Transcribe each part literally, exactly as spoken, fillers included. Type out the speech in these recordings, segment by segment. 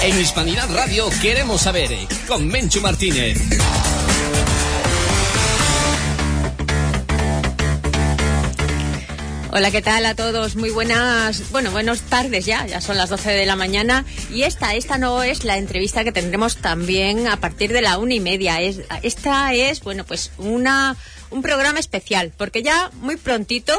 En Hispanidad Radio queremos saber, con Menchu Martínez. Hola, ¿qué tal a todos? Muy buenas, bueno, buenas tardes ya, ya son las doce de la mañana y esta, esta no es la entrevista que tendremos también a partir de la una y media. Es, esta es, bueno, pues una, un programa especial, porque ya muy prontito,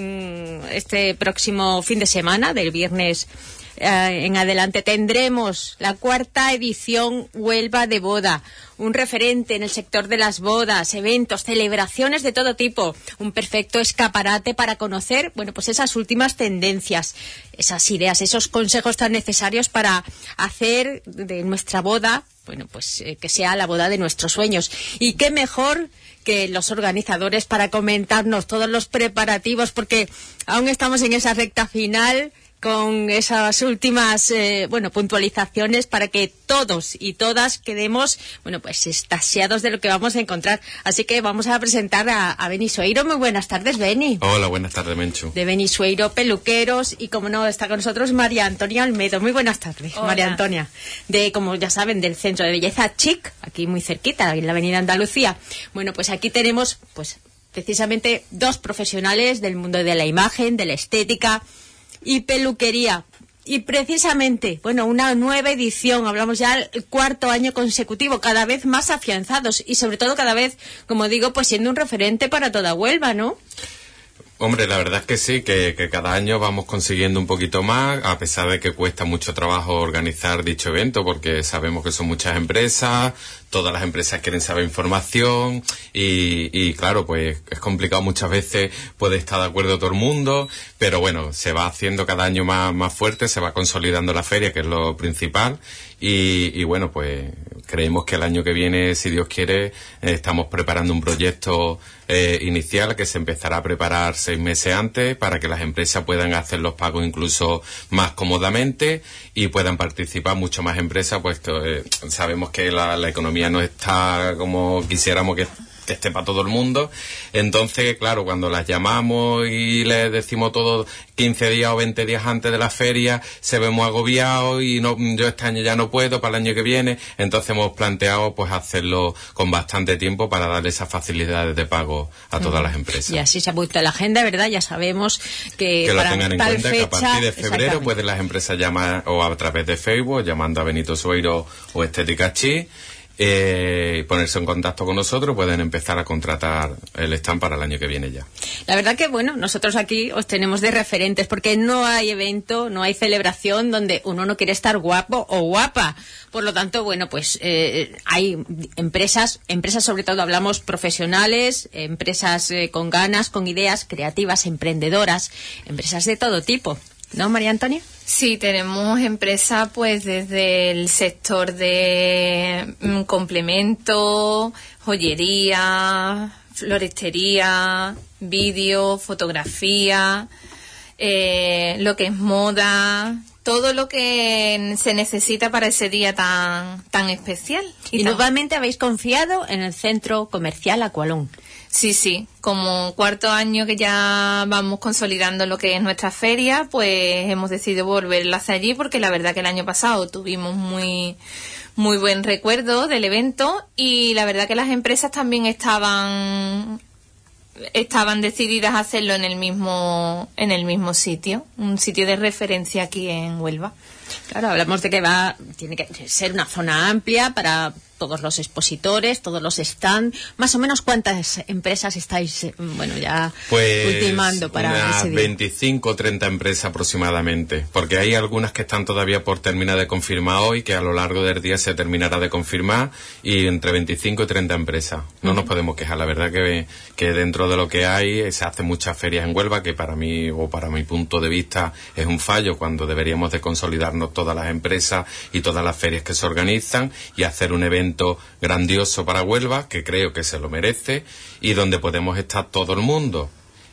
este próximo fin de semana, del viernes eh, en adelante, tendremos la cuarta edición Huelva de Boda. Un referente en el sector de las bodas, eventos, celebraciones de todo tipo. Un perfecto escaparate para conocer, bueno, pues esas últimas tendencias, esas ideas, esos consejos tan necesarios para hacer de nuestra boda, bueno, pues eh, que sea la boda de nuestros sueños. Y qué mejor que los organizadores para comentarnos todos los preparativos, porque aún estamos en esa recta final con esas últimas eh, bueno puntualizaciones para que todos y todas quedemos bueno pues extasiados de lo que vamos a encontrar. Así que vamos a presentar a, a Beni Sueiro. Muy buenas tardes, Beni. Hola, buenas tardes, Menchu. De Beni Sueiro Peluqueros, y como no, está con nosotros María Antonia Almedo. Muy buenas tardes. Hola. María Antonia, de, como ya saben, del Centro de Belleza Chic, aquí muy cerquita, en la Avenida Andalucía. Bueno, pues aquí tenemos pues precisamente dos profesionales del mundo de la imagen, de la estética y peluquería. Y precisamente, bueno, una nueva edición, hablamos ya el cuarto año consecutivo, cada vez más afianzados y sobre todo cada vez, como digo, pues siendo un referente para toda Huelva, ¿no? Hombre, la verdad es que sí, que, que cada año vamos consiguiendo un poquito más, a pesar de que cuesta mucho trabajo organizar dicho evento, porque sabemos que son muchas empresas, todas las empresas quieren saber información y, y claro, pues es complicado muchas veces, puede estar de acuerdo todo el mundo, pero bueno, se va haciendo cada año más, más fuerte, se va consolidando la feria, que es lo principal, y, y bueno, pues creemos que el año que viene, si Dios quiere, eh, estamos preparando un proyecto eh, inicial que se empezará a preparar seis meses antes para que las empresas puedan hacer los pagos incluso más cómodamente y puedan participar mucho más empresas, puesto eh, sabemos que la, la economía no está como quisiéramos que que esté para todo el mundo. Entonces, claro, cuando las llamamos y les decimos todo quince días o veinte días antes de la feria, se vemos agobiados y no, yo este año ya no puedo, para el año que viene. Entonces hemos planteado pues hacerlo con bastante tiempo para darle esas facilidades de pago a todas mm. las empresas. Y así se ha puesto la agenda, ¿verdad? Ya sabemos que, que lo para tengan en tal cuenta, fecha, que a partir de febrero pueden las empresas llamar o a través de Facebook, llamando a Benito Sueiro o Estética Chic, Eh, ponerse en contacto con nosotros, pueden empezar a contratar el stand para el año que viene ya. La verdad que, bueno, nosotros aquí os tenemos de referentes, porque no hay evento, no hay celebración donde uno no quiere estar guapo o guapa. Por lo tanto, bueno, pues eh, hay empresas, empresas sobre todo hablamos profesionales, empresas eh, con ganas, con ideas creativas, emprendedoras, empresas de todo tipo. ¿No, María Antonia? Sí, tenemos empresas pues desde el sector de mm, complemento, joyería, floristería, vídeo, fotografía, eh, lo que es moda, todo lo que se necesita para ese día tan tan especial. Y, y tan... nuevamente habéis confiado en el Centro Comercial Aqualón. Sí, sí, como cuarto año que ya vamos consolidando lo que es nuestra feria, pues hemos decidido volver hacia allí, porque la verdad que el año pasado tuvimos muy muy buen recuerdo del evento y la verdad que las empresas también estaban estaban decididas a hacerlo en el mismo en el mismo sitio, un sitio de referencia aquí en Huelva. Claro, hablamos de que va tiene que ser una zona amplia para todos los expositores, todos los stands. Más o menos, ¿cuántas empresas estáis, bueno, ya pues ultimando para unas ese día? veinticinco o treinta empresas aproximadamente, porque hay algunas que están todavía por terminar de confirmar hoy, que a lo largo del día se terminará de confirmar, y entre veinticinco y treinta empresas. No uh-huh. nos podemos quejar, la verdad que, que dentro de lo que hay se hacen muchas ferias en Huelva, que para mí, o para mi punto de vista, es un fallo, cuando deberíamos de consolidarnos todas las empresas y todas las ferias que se organizan y hacer un evento grandioso para Huelva, que creo que se lo merece, y donde podemos estar todo el mundo.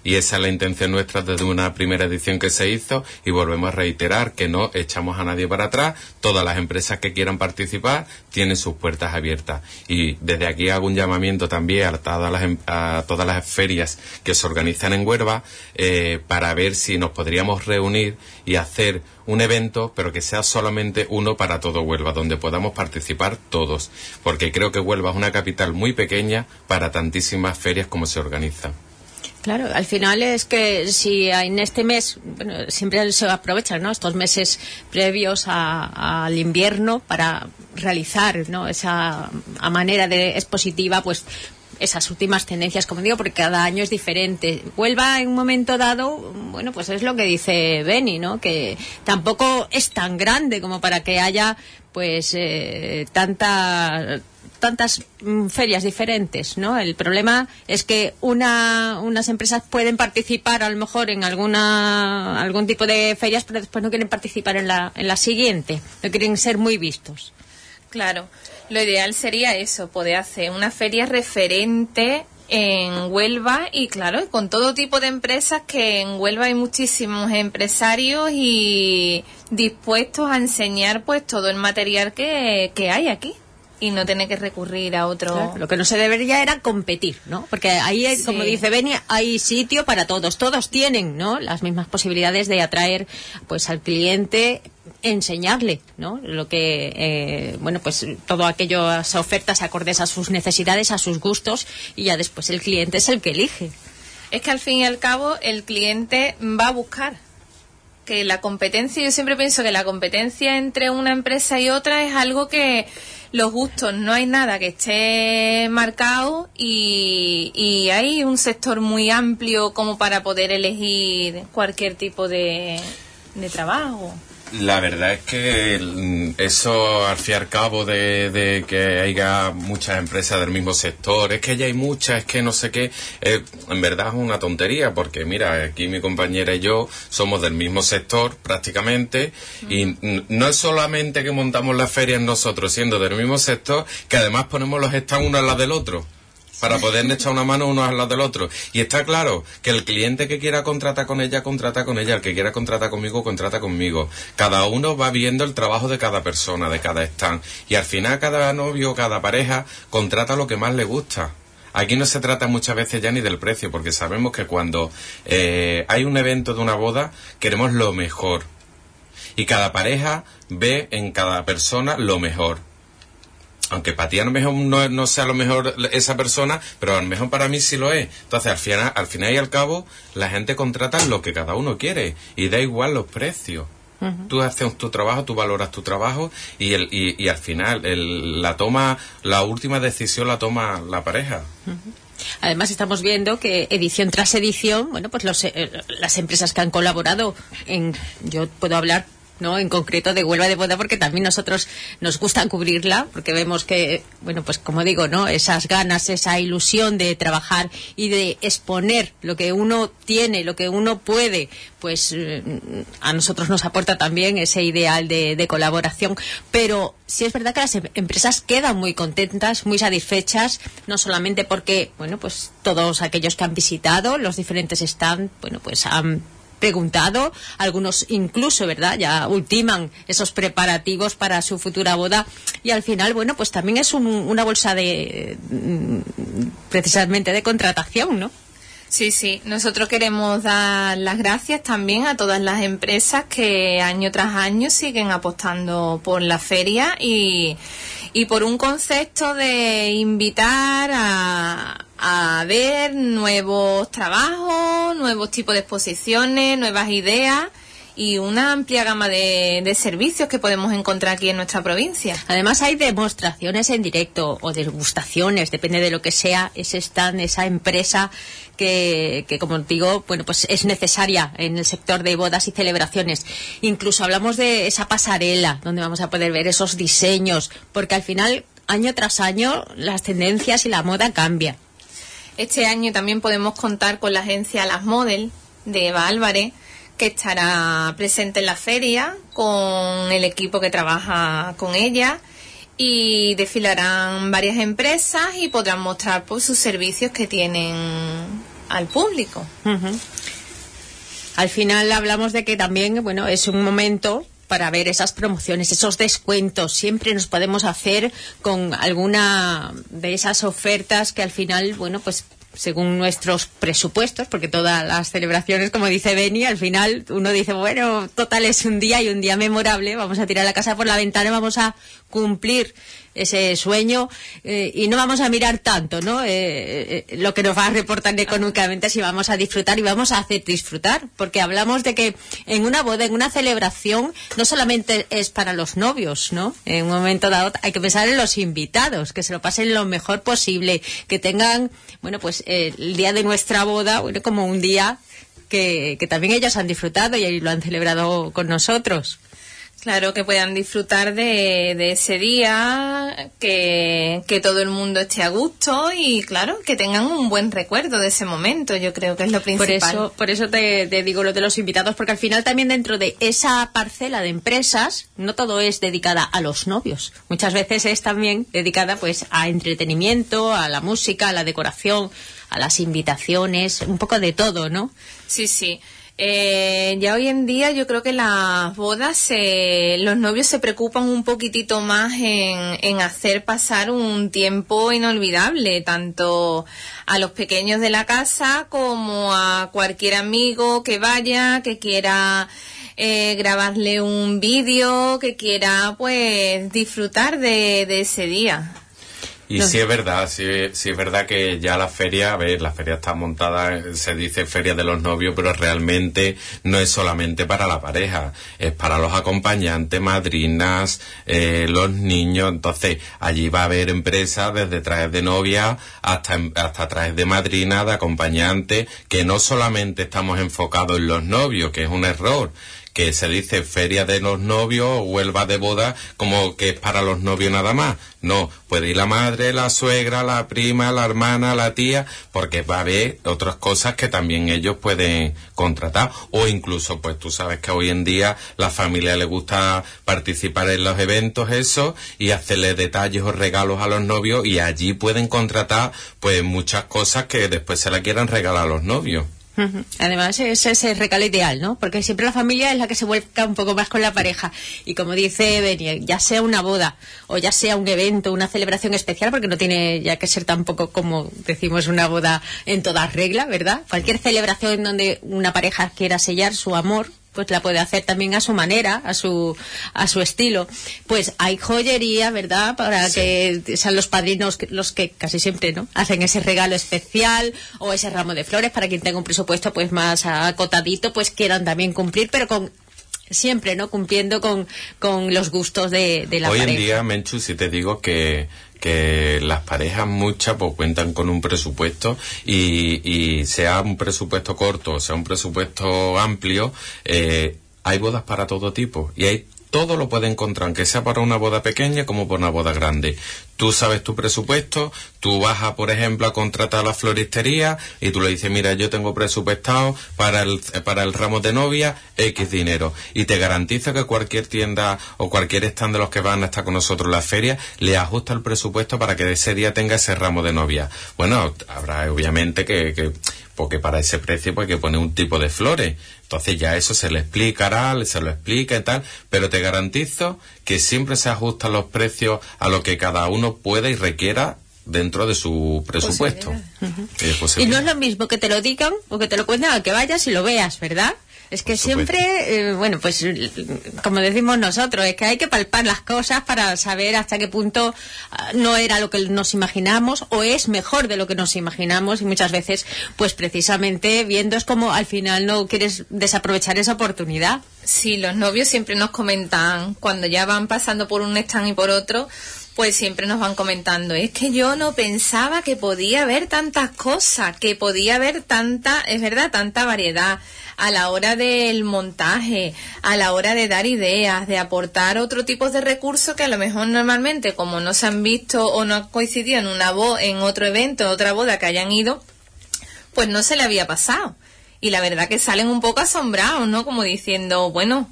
Y esa es la intención nuestra desde una primera edición que se hizo, y volvemos a reiterar que no echamos a nadie para atrás. Todas las empresas que quieran participar tienen sus puertas abiertas. Y desde aquí hago un llamamiento también a todas las, a todas las ferias que se organizan en Huelva, eh, para ver si nos podríamos reunir y hacer un evento, pero que sea solamente uno para todo Huelva, donde podamos participar todos. Porque creo que Huelva es una capital muy pequeña para tantísimas ferias como se organizan. Claro, al final es que si en este mes, bueno, siempre se aprovechan, ¿no?, estos meses previos a, al invierno para realizar, ¿no?, esa a manera de expositiva, pues esas últimas tendencias, como digo, porque cada año es diferente. Huelva en un momento dado, bueno, pues es lo que dice Beni, ¿no?, que tampoco es tan grande como para que haya pues eh, tanta tantas mm, ferias diferentes, ¿no? El problema es que una, unas empresas pueden participar a lo mejor en alguna algún tipo de ferias, pero después no quieren participar en la en la siguiente, no quieren ser muy vistos. Claro, lo ideal sería eso, poder hacer una feria referente en Huelva y claro, con todo tipo de empresas, que en Huelva hay muchísimos empresarios y dispuestos a enseñar pues todo el material que, que hay aquí. Y no tener que recurrir a otro... Claro, lo que no se debería era competir, ¿no? Porque ahí, sí, como dice Beni, hay sitio para todos. Todos tienen, ¿no?, las mismas posibilidades de atraer pues al cliente, enseñarle, ¿no?, lo que, eh, bueno, pues todo aquellas ofertas acordes a sus necesidades, a sus gustos, y ya después el cliente es el que elige. Es que al fin y al cabo el cliente va a buscar. Que la competencia, yo siempre pienso que la competencia entre una empresa y otra es algo que los gustos, no hay nada que esté marcado y, y hay un sector muy amplio como para poder elegir cualquier tipo de, de trabajo. La verdad es que eso, al fin y al cabo de, de que haya muchas empresas del mismo sector, es que ya hay muchas, es que no sé qué, eh, en verdad es una tontería, porque mira, aquí mi compañera y yo somos del mismo sector prácticamente, uh-huh. Y n- no es solamente que montamos las ferias nosotros siendo del mismo sector, que además ponemos los stands uno al lado del otro, para poder echar una mano uno al lado del otro. Y está claro que el cliente que quiera contratar con ella, contrata con ella. El que quiera contratar conmigo, contrata conmigo. Cada uno va viendo el trabajo de cada persona, de cada stand. Y al final cada novio, cada pareja, contrata lo que más le gusta. Aquí no se trata muchas veces ya ni del precio, porque sabemos que cuando eh, hay un evento de una boda, queremos lo mejor. Y cada pareja ve en cada persona lo mejor. Aunque para ti a lo mejor no, no sea lo mejor esa persona, pero a lo mejor para mí sí lo es. Entonces, al final, al final y al cabo, la gente contrata lo que cada uno quiere y da igual los precios. Uh-huh. Tú haces tu trabajo, tú valoras tu trabajo y el y, y al final el, la toma, la última decisión la toma la pareja. Uh-huh. Además estamos viendo que edición tras edición, bueno, pues los, eh, las empresas que han colaborado en, yo puedo hablar, ¿no?, en concreto de Huelva de Boda, porque también nosotros nos gusta cubrirla, porque vemos que, bueno, pues como digo, ¿no?, esas ganas, esa ilusión de trabajar y de exponer lo que uno tiene, lo que uno puede, pues eh, a nosotros nos aporta también ese ideal de, de colaboración. Pero sí es verdad que las em- empresas quedan muy contentas, muy satisfechas, no solamente porque, bueno, pues todos aquellos que han visitado los diferentes stands, bueno, pues han preguntado, algunos incluso, ¿verdad?, ya ultiman esos preparativos para su futura boda, y al final, bueno, pues también es un, una bolsa de, precisamente, de contratación, ¿no? Sí, sí, nosotros queremos dar las gracias también a todas las empresas que año tras año siguen apostando por la feria y, y por un concepto de invitar a, a ver nuevos trabajos, nuevos tipos de exposiciones, nuevas ideas y una amplia gama de, de servicios que podemos encontrar aquí en nuestra provincia. Además hay demostraciones en directo o degustaciones, depende de lo que sea ese stand, esa empresa que, que como digo, bueno, pues es necesaria en el sector de bodas y celebraciones. Incluso hablamos de esa pasarela donde vamos a poder ver esos diseños, porque al final, año tras año, las tendencias y la moda cambian. Este año también podemos contar con la agencia Las Model de Eva Álvarez, que estará presente en la feria con el equipo que trabaja con ella, y desfilarán varias empresas y podrán mostrar pues sus servicios que tienen al público. Uh-huh. Al final hablamos de que también, bueno, es un momento para ver esas promociones, esos descuentos. Siempre nos podemos hacer con alguna de esas ofertas que al final, bueno, pues según nuestros presupuestos, porque todas las celebraciones, como dice Beni, al final uno dice, bueno, total es un día y un día memorable, vamos a tirar la casa por la ventana, vamos a cumplir ese sueño eh, y no vamos a mirar tanto, ¿no? Eh, eh, lo que nos va a reportar económicamente, si vamos a disfrutar y vamos a hacer disfrutar, porque hablamos de que en una boda, en una celebración, no solamente es para los novios, ¿no? En un momento dado hay que pensar en los invitados, que se lo pasen lo mejor posible, que tengan, bueno, pues eh, el día de nuestra boda, bueno, como un día que, que también ellos han disfrutado y lo han celebrado con nosotros. Claro, que puedan disfrutar de, de ese día, que, que todo el mundo esté a gusto y, claro, que tengan un buen recuerdo de ese momento. Yo creo que es lo principal. Por eso, por eso te, te digo lo de los invitados, porque al final también dentro de esa parcela de empresas, no todo es dedicada a los novios. Muchas veces es también dedicada pues a entretenimiento, a la música, a la decoración, a las invitaciones, un poco de todo, ¿no? Sí, sí. Eh, ya hoy en día yo creo que las bodas, eh, los novios se preocupan un poquitito más en, en hacer pasar un tiempo inolvidable, tanto a los pequeños de la casa como a cualquier amigo que vaya, que quiera eh, grabarle un vídeo, que quiera pues disfrutar de, de ese día. Y no. sí es verdad, sí, sí es verdad que ya la feria, a ver, la feria está montada, se dice feria de los novios, pero realmente no es solamente para la pareja, es para los acompañantes, madrinas, eh, los niños. Entonces allí va a haber empresas desde trajes de novia hasta, hasta trajes de madrina, de acompañante, que no solamente estamos enfocados en los novios, que es un error, que se dice feria de los novios o Huelva de boda como que es para los novios nada más. No, puede ir la madre, la suegra, la prima, la hermana, la tía, porque va a haber otras cosas que también ellos pueden contratar. O incluso, pues tú sabes que hoy en día la familia le gusta participar en los eventos, eso, y hacerle detalles o regalos a los novios, y allí pueden contratar pues muchas cosas que después se la quieran regalar a los novios. Además ese es el regalo ideal, ¿no? Porque siempre la familia es la que se vuelca un poco más con la pareja, y como dice Beni, ya sea una boda o ya sea un evento, una celebración especial, porque no tiene ya que ser tampoco, como decimos, una boda en toda regla, ¿verdad? Cualquier celebración donde una pareja quiera sellar su amor, pues la puede hacer también a su manera, a su a su estilo. Pues hay joyería, ¿verdad? Para sí. que sean los padrinos los que casi siempre, ¿no?, hacen ese regalo especial o ese ramo de flores para quien tenga un presupuesto pues más acotadito, pues quieran también cumplir, pero con siempre, ¿no?, cumpliendo con, con los gustos de, de la Hoy pareja. Hoy en día, Menchu, si te digo que que las parejas muchas pues cuentan con un presupuesto, y, y sea un presupuesto corto o sea un presupuesto amplio, eh, hay bodas para todo tipo, y hay todo lo puedes encontrar, aunque sea para una boda pequeña como para una boda grande. Tú sabes tu presupuesto, tú vas a, por ejemplo, a contratar a la floristería y tú le dices, mira, yo tengo presupuestado para el, para el ramo de novia X dinero, y te garantizo que cualquier tienda o cualquier stand de los que van a estar con nosotros en la feria le ajusta el presupuesto para que ese día tenga ese ramo de novia. Bueno, habrá obviamente que, que porque para ese precio pues hay que poner un tipo de flores. Entonces ya eso se le explicará, se lo explica y tal, pero te garantizo que siempre se ajustan los precios a lo que cada uno pueda y requiera dentro de su presupuesto. Uh-huh. Y no es lo mismo que te lo digan o que te lo cuenten a que vayas y lo veas, ¿verdad? Es que siempre, eh, bueno, pues como decimos nosotros, es que hay que palpar las cosas para saber hasta qué punto uh, no era lo que nos imaginamos o es mejor de lo que nos imaginamos, y muchas veces, pues precisamente viendo es como al final no quieres desaprovechar esa oportunidad. Sí, los novios siempre nos comentan, cuando ya van pasando por un stand y por otro, pues siempre nos van comentando, es que yo no pensaba que podía haber tantas cosas, que podía haber tanta, es verdad, tanta variedad a la hora del montaje, a la hora de dar ideas, de aportar otro tipo de recursos que a lo mejor normalmente, como no se han visto o no han coincidido en una bo- en otro evento, en otra boda que hayan ido, pues no se le había pasado. Y la verdad que salen un poco asombrados, ¿no? Como diciendo, bueno,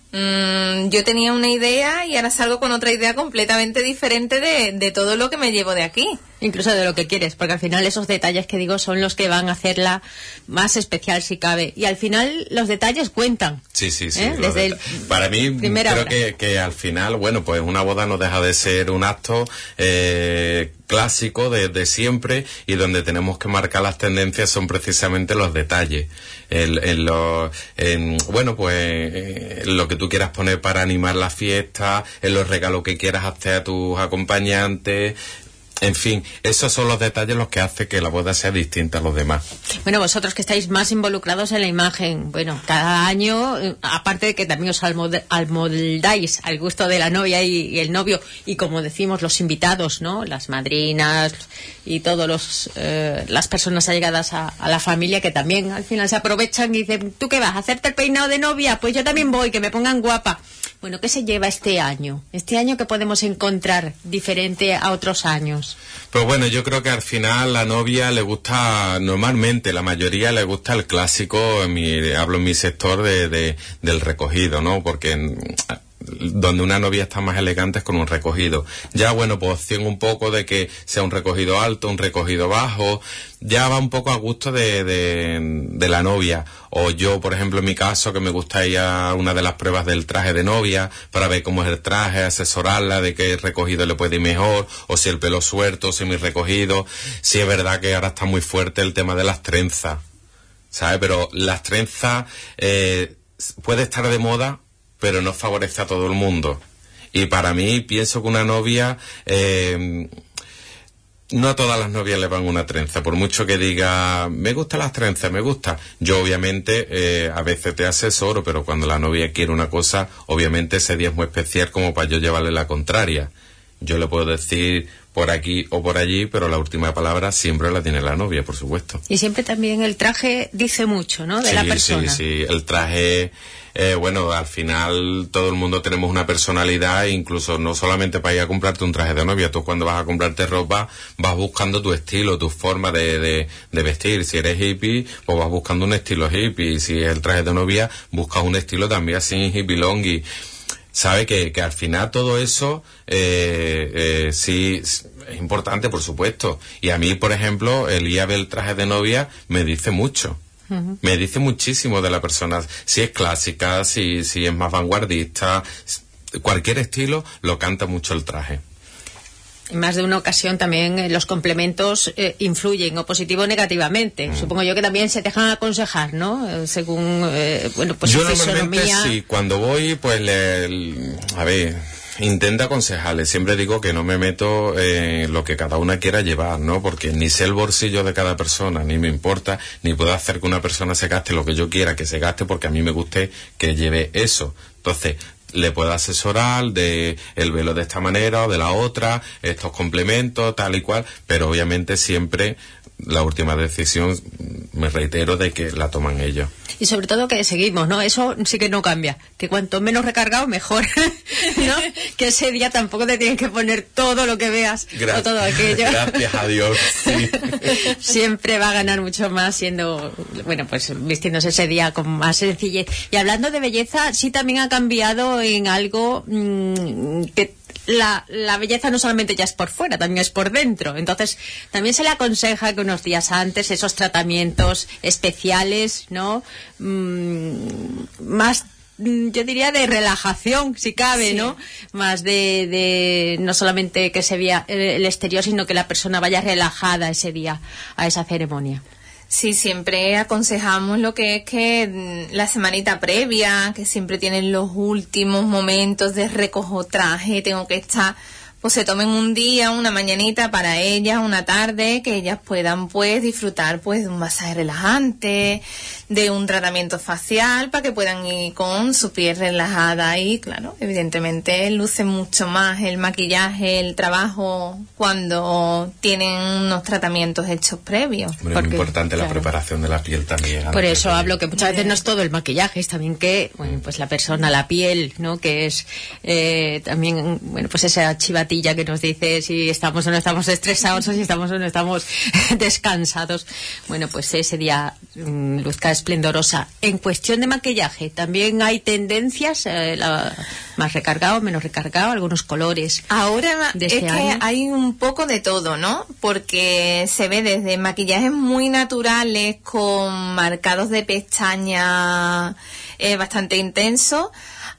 Mm, yo tenía una idea y ahora salgo con otra idea completamente diferente de, de todo lo que me llevo de aquí. Incluso de lo que quieres, porque al final esos detalles que digo son los que van a hacerla más especial si cabe. Y al final los detalles cuentan. Sí, sí, sí. ¿Eh? Desde el Para mí, creo hora. que, que al final, bueno, pues una boda no deja de ser un acto eh, clásico de, de siempre, y donde tenemos que marcar las tendencias son precisamente los detalles. En, en lo, en, bueno, pues en lo que tú quieras poner para animar la fiesta, en los regalos que quieras hacer a tus acompañantes. En fin, esos son los detalles los que hacen que la boda sea distinta a los demás. Bueno, vosotros que estáis más involucrados en la imagen, bueno, cada año, aparte de que también os almoldáis al gusto de la novia y, y el novio, y como decimos, los invitados, ¿no? Las madrinas y todos los eh, las personas allegadas a, a la familia, que también al final se aprovechan y dicen, ¿tú qué vas? ¿A hacerte el peinado de novia? Pues yo también voy, que me pongan guapa. Bueno, ¿qué se lleva este año? Este año que podemos encontrar diferente a otros años. Pues bueno, yo creo que al final la novia le gusta, normalmente la mayoría le gusta el clásico, en mi, hablo en mi sector de, de del recogido, ¿no? Porque en, donde una novia está más elegante es con un recogido. Ya bueno, pues opción un poco de que sea un recogido alto, un recogido bajo, ya va un poco a gusto de, de, de la novia. O yo, por ejemplo, en mi caso, que me gusta ir a una de las pruebas del traje de novia para ver cómo es el traje, asesorarla de qué recogido le puede ir mejor, o si el pelo suelto, o semi recogido. Sí es verdad que ahora está muy fuerte el tema de las trenzas, ¿sabes? Pero las trenzas eh, puede estar de moda, pero no favorece a todo el mundo. Y para mí, pienso que una novia, eh, no a todas las novias le van una trenza, por mucho que diga, me gustan las trenzas, me gusta. Yo obviamente eh, a veces te asesoro, pero cuando la novia quiere una cosa, obviamente ese día es muy especial como para yo llevarle la contraria. Yo le puedo decir por aquí o por allí, pero la última palabra siempre la tiene la novia, por supuesto. Y siempre también el traje dice mucho, ¿no? De sí, la persona. Sí, sí, el traje, eh, bueno, al final todo el mundo tenemos una personalidad, incluso no solamente para ir a comprarte un traje de novia. Tú cuando vas a comprarte ropa vas buscando tu estilo, tu forma de, de, de vestir. Si eres hippie, pues vas buscando un estilo hippie. Si es el traje de novia, buscas un estilo también así hippie longi. Sabe que, que al final todo eso eh, eh, sí es importante, por supuesto. Y a mí, por ejemplo, el ir a ver el traje de novia me dice mucho. Uh-huh. Me dice muchísimo de la persona. Si es clásica, si, si es más vanguardista, cualquier estilo lo canta mucho el traje. En más de una ocasión también eh, los complementos eh, influyen, o positivo o negativamente. Mm. Supongo yo que también se dejan aconsejar, ¿no? Eh, según, eh, bueno, pues yo su normalmente fisonomía. Sí, cuando voy, pues, le, le, a ver, intento aconsejarle. Siempre digo que no me meto en lo que cada una quiera llevar, ¿no? Porque ni sé el bolsillo de cada persona, ni me importa, ni puedo hacer que una persona se gaste lo que yo quiera que se gaste, porque a mí me guste que lleve eso. Entonces, le puedo asesorar de el velo de esta manera o de la otra, estos complementos, tal y cual, pero obviamente siempre la última decisión, me reitero, de que la toman ellos. Y sobre todo que seguimos, ¿no? Eso sí que no cambia. Que cuanto menos recargado, mejor, ¿no? Que ese día tampoco te tienes que poner todo lo que veas Gra- o todo aquello. Gracias a Dios, sí. Siempre va a ganar mucho más siendo, bueno, pues vistiéndose ese día con más sencillez. Y hablando de belleza, sí también ha cambiado en algo mmm, que La, la belleza no solamente ya es por fuera, también es por dentro. Entonces, también se le aconseja que unos días antes esos tratamientos especiales, ¿no? Mm, más, yo diría, de relajación, si cabe, sí. ¿no? Más de, de, no solamente que se vea el exterior, sino que la persona vaya relajada ese día a esa ceremonia. Sí, siempre aconsejamos lo que es que la semanita previa, que siempre tienen los últimos momentos de recojo traje, tengo que estar, pues se tomen un día, una mañanita para ellas, una tarde, que ellas puedan pues disfrutar pues de un masaje relajante, de un tratamiento facial, para que puedan ir con su piel relajada. Y claro, evidentemente luce mucho más el maquillaje, el trabajo, cuando tienen unos tratamientos hechos previos. Bueno, porque, es muy importante claro, la preparación de la piel también. Por eso hablo que muchas veces no es todo el maquillaje, es también que, bueno, pues la persona, la piel, ¿no? Que es eh, también, bueno, pues esa chiva zapatilla que nos dice si estamos o no estamos estresados o si estamos o no estamos descansados. Bueno, pues ese día mmm, luzca esplendorosa. En cuestión de maquillaje, también hay tendencias, eh, la, más recargado, menos recargado, algunos colores. Ahora de es este que año. Hay un poco de todo, ¿no? Porque se ve desde maquillajes muy naturales con marcados de pestaña eh, bastante intensos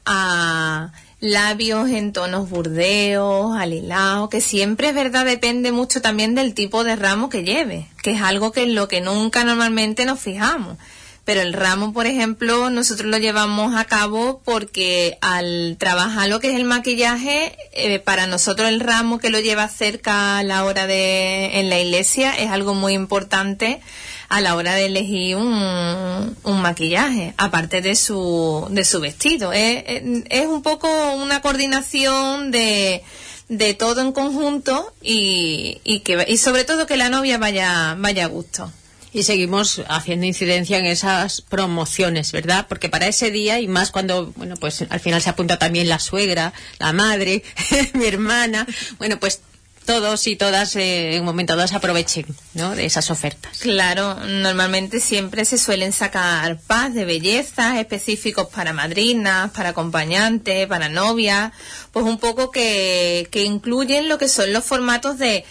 a labios en tonos burdeos, alilados, que siempre es verdad, depende mucho también del tipo de ramo que lleve, que es algo que en lo que nunca normalmente nos fijamos. Pero el ramo, por ejemplo, nosotros lo llevamos a cabo porque al trabajar lo que es el maquillaje, eh, para nosotros el ramo que lo lleva cerca a la hora de en la iglesia es algo muy importante a la hora de elegir un, un maquillaje, aparte de su de su vestido. Es, es un poco una coordinación de de todo en conjunto y, y que y sobre todo que la novia vaya vaya a gusto. Y seguimos haciendo incidencia en esas promociones, ¿verdad? Porque para ese día, y más cuando, bueno, pues al final se apunta también la suegra, la madre, mi hermana, bueno, pues todos y todas eh, en un momento dado se aprovechen, ¿no?, de esas ofertas. Claro, normalmente siempre se suelen sacar packs de belleza específicos para madrinas, para acompañantes, para novias, pues un poco que, que incluyen lo que son los formatos de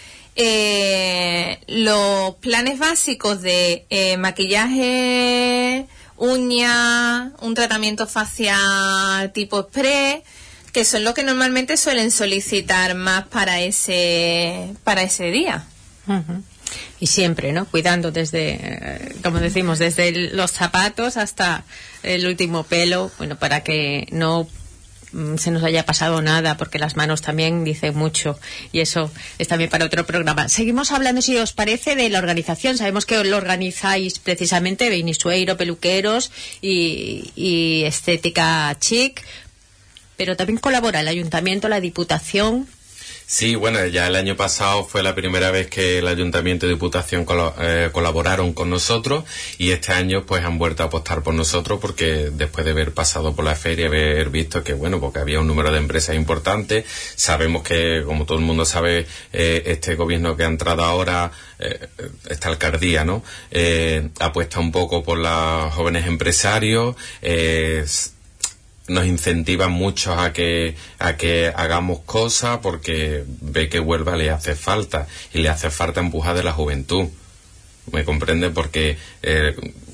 Eh, los planes básicos de eh, maquillaje, uñas, un tratamiento facial tipo express, que son los que normalmente suelen solicitar más para ese para ese día. Uh-huh. Y siempre, ¿no?, cuidando desde, como decimos, desde el, los zapatos hasta el último pelo, bueno, para que no se nos haya pasado nada, porque las manos también dicen mucho, y eso es también para otro programa. Seguimos hablando, si os parece, de la organización. Sabemos que lo organizáis precisamente Benisueiro, Peluqueros y, y Estética Chic, pero también colabora el Ayuntamiento, la Diputación. Sí, bueno, ya el año pasado fue la primera vez que el Ayuntamiento y Diputación col- eh, colaboraron con nosotros, y este año pues han vuelto a apostar por nosotros, porque después de haber pasado por la feria, haber visto que, bueno, porque había un número de empresas importantes. Sabemos que, como todo el mundo sabe, eh, este gobierno que ha entrado ahora, eh, esta alcaldía, ¿no?, eh, apuesta un poco por los jóvenes empresarios, eh, nos incentivan mucho a que a que hagamos cosas, porque ve que Huelva le hace falta, y le hace falta empujar de la juventud. ¿Me comprende? Porque eh,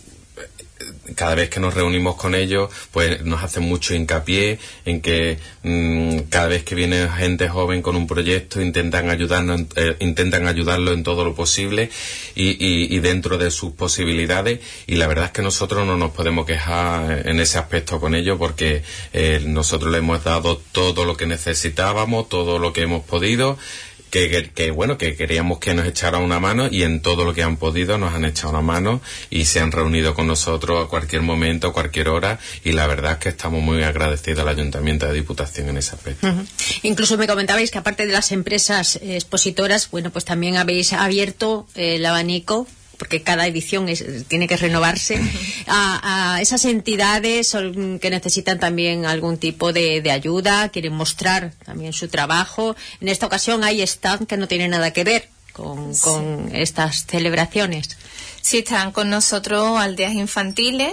cada vez que nos reunimos con ellos, pues nos hacen mucho hincapié en que mmm, cada vez que viene gente joven con un proyecto, intentan ayudarnos, eh, intentan ayudarlo en todo lo posible y, y, y dentro de sus posibilidades. Y la verdad es que nosotros no nos podemos quejar en ese aspecto con ellos, porque eh, nosotros le hemos dado todo lo que necesitábamos, todo lo que hemos podido. Que, que, que bueno, que queríamos que nos echara una mano, y en todo lo que han podido nos han echado una mano y se han reunido con nosotros a cualquier momento, a cualquier hora, y la verdad es que estamos muy agradecidos al Ayuntamiento de Diputación en ese aspecto. Uh-huh. Incluso me comentabais que aparte de las empresas eh, expositoras, bueno, pues también habéis abierto eh, el abanico, porque cada edición es, tiene que renovarse, a, a esas entidades que necesitan también algún tipo de, de ayuda, quieren mostrar también su trabajo. En esta ocasión hay stand que no tiene nada que ver con, sí. con estas celebraciones. Sí, están con nosotros Aldeas Infantiles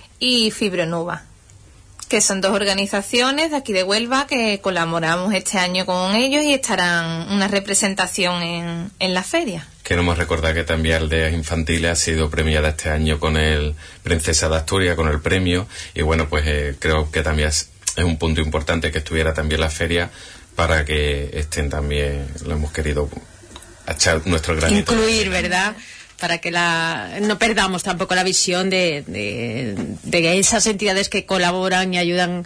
y Fibronuba, que son dos organizaciones de aquí de Huelva que colaboramos este año con ellos, y estarán una representación en, en la feria. Queremos recordar que también Aldeas Infantiles ha sido premiada este año con el Princesa de Asturias, con el premio, y bueno, pues eh, creo que también es, es un punto importante que estuviera también la feria, para que estén también, lo hemos querido echar nuestro granito. Incluir, ¿verdad?, para que la, no perdamos tampoco la visión de, de, de esas entidades que colaboran y ayudan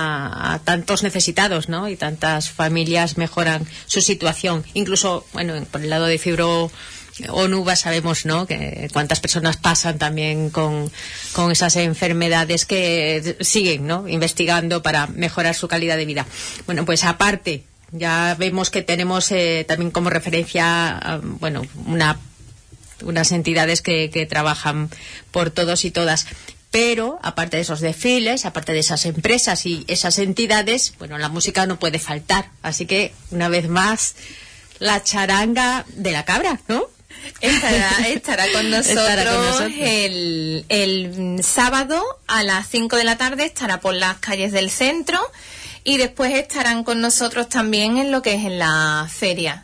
a, a tantos necesitados, ¿no?, y tantas familias mejoran su situación. Incluso, bueno, por el lado de Fibro o Nuba sabemos, ¿no?, que cuántas personas pasan también con, con esas enfermedades, que siguen, ¿no?, investigando para mejorar su calidad de vida. Bueno, pues aparte, ya vemos que tenemos eh, también como referencia, uh, bueno, una unas entidades que, que trabajan por todos y todas. Pero, aparte de esos desfiles, aparte de esas empresas y esas entidades, bueno, la música no puede faltar. Así que, una vez más, la charanga de la cabra, ¿no? Estará, estará, con nosotros estará con nosotros el, el sábado a las cinco de la tarde, estará por las calles del centro y después estarán con nosotros también en lo que es en la feria.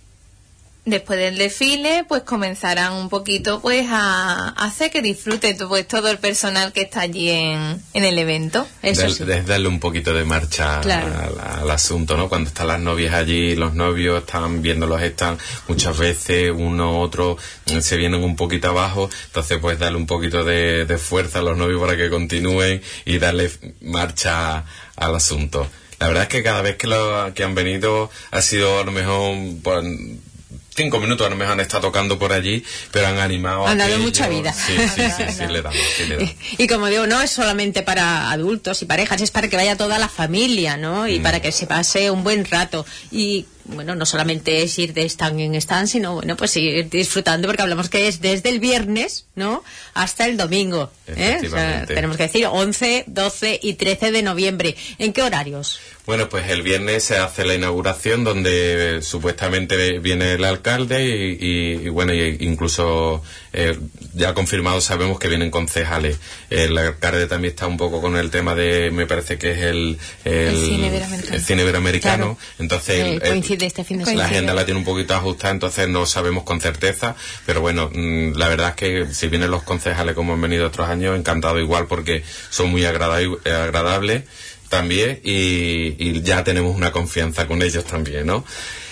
Después del desfile, pues comenzarán un poquito pues a, a hacer que disfrute pues todo el personal que está allí en, en el evento. Eso Del, sí. de darle un poquito de marcha Claro. al, al asunto, ¿no? Cuando están las novias allí, los novios están viéndolos, están muchas veces uno otro eh, se vienen un poquito abajo, entonces pues darle un poquito de, de fuerza a los novios para que continúen y darle marcha al asunto. La verdad es que cada vez que, lo, que han venido ha sido a lo mejor por cinco minutos, a lo mejor han estado tocando por allí, pero han animado. Han dado aquello. mucha vida. Sí, sí, sí, sí, le damos, sí, le damos. Y, y como digo, no es solamente para adultos y parejas, es para que vaya toda la familia, ¿no? Y Mm. para que se pase un buen rato. Y, bueno, no solamente es ir de stand en stand, sino, bueno, pues ir disfrutando, porque hablamos que es desde el viernes, ¿no?, hasta el domingo, ¿eh? O sea, Efectivamente. tenemos que decir once, doce y trece de noviembre. ¿En qué horarios? Bueno, pues el viernes se hace la inauguración donde eh, supuestamente viene el alcalde y, y, y bueno, y incluso eh, ya confirmado sabemos que vienen concejales. El alcalde también está un poco con el tema de, me parece que es el, el, El cine iberoamericano. el cine iberoamericano. Claro. Entonces Eh, el- el- coincide este fin de la semana. agenda la tiene un poquito ajustada, entonces no sabemos con certeza, pero bueno, mm, la verdad es que si vienen los concejales como han venido otros años, encantado igual porque son muy agrada- eh, agradables también y, y ya tenemos una confianza con ellos también, ¿no?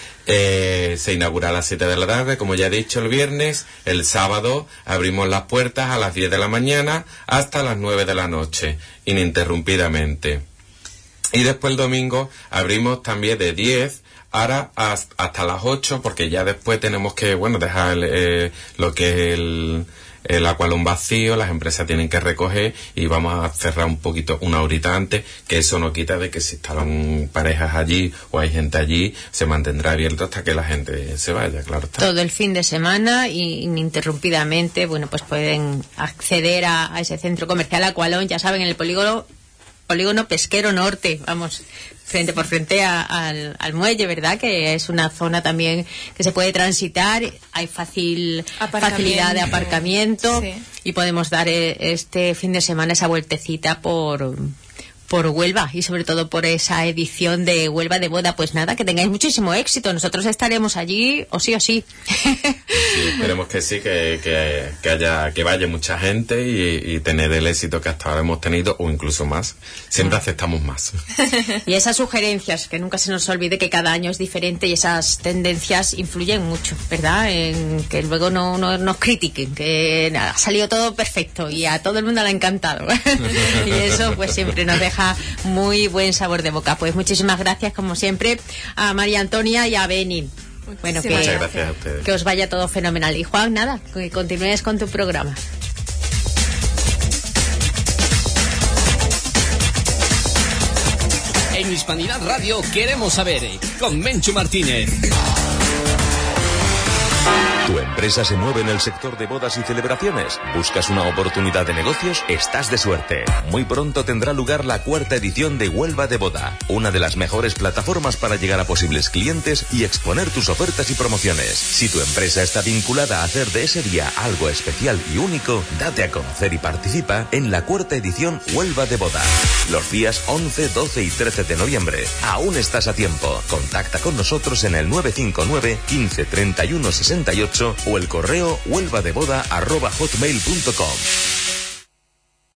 Eh, se inaugura a las siete de la tarde, como ya he dicho, el viernes. El sábado abrimos las puertas a las diez de la mañana hasta las nueve de la noche, ininterrumpidamente. Y después el domingo abrimos también de diez ahora hasta, hasta las ocho, porque ya después tenemos que, bueno, dejar el, eh, lo que es el, el aqualón vacío, las empresas tienen que recoger y vamos a cerrar un poquito, una horita antes, que eso no quita de que si están parejas allí o hay gente allí, se mantendrá abierto hasta que la gente se vaya, claro está. Todo el fin de semana y ininterrumpidamente, bueno, pues pueden acceder a, a ese centro comercial Aqualón, ya saben, en el polígono polígono Pesquero Norte, vamos, frente por frente a- al, al muelle, ¿verdad? Que es una zona también que se puede transitar, hay fácil Aparcamiento. facilidad de aparcamiento Sí. y podemos dar eh, este fin de semana esa vueltecita por por Huelva y sobre todo por esa edición de Huelva de Boda. Pues nada, que tengáis muchísimo éxito, nosotros estaremos allí o sí o sí. Sí, esperemos que sí, que, que, que haya, que vaya mucha gente y, y tener el éxito que hasta ahora hemos tenido o incluso más. Siempre aceptamos más. Y esas sugerencias, que nunca se nos olvide que cada año es diferente y esas tendencias influyen mucho, ¿verdad? En que luego no, no nos critiquen, que nada, ha salido todo perfecto y a todo el mundo le ha encantado. Y eso pues siempre nos deja muy buen sabor de boca. Pues muchísimas gracias, como siempre, a María Antonia y a Beni. Bueno, que, Muchas gracias a ustedes. que os vaya todo fenomenal. Y Juan, nada, que continúes con tu programa. En Hispanidad Radio queremos saber, eh, con Menchu Martínez. ¿Tu empresa se mueve en el sector de bodas y celebraciones? ¿Buscas una oportunidad de negocios? Estás de suerte. Muy pronto tendrá lugar la cuarta edición de Huelva de Boda, una de las mejores plataformas para llegar a posibles clientes y exponer tus ofertas y promociones. Si tu empresa está vinculada a hacer de ese día algo especial y único, date a conocer y participa en la cuarta edición Huelva de Boda. Los días once, doce y trece de noviembre. Aún estás a tiempo. Contacta con nosotros en el nueve cinco nueve, quince, treinta y uno, sesenta y ocho o el correo huelvadeboda arroba hotmail punto com.